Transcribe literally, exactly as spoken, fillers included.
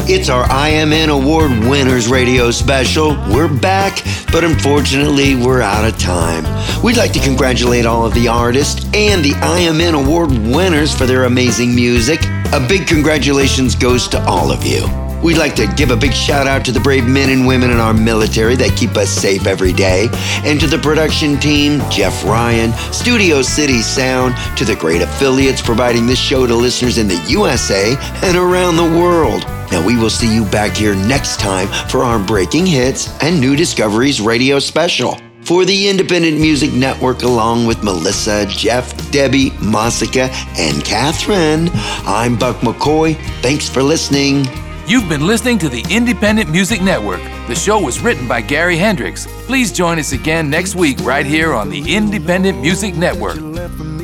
It's our I M N Award Winners Radio Special. We're back, but unfortunately, we're out of time. We'd like to congratulate all of the artists and the I M N Award winners for their amazing music. A big congratulations goes to all of you. We'd like to give a big shout out to the brave men and women in our military that keep us safe every day, and to the production team, Jeff Ryan, Studio City Sound, to the great affiliates providing this show to listeners in the U S A and around the world. Now we will see you back here next time for our Breaking Hits and New Discoveries radio special. For the Independent Music Network, along with Melissa, Jeff, Debbie, Masika, and Catherine, I'm Buck McCoy. Thanks for listening. You've been listening to the Independent Music Network. The show was written by Gary Hendricks. Please join us again next week right here on the Independent Music Network.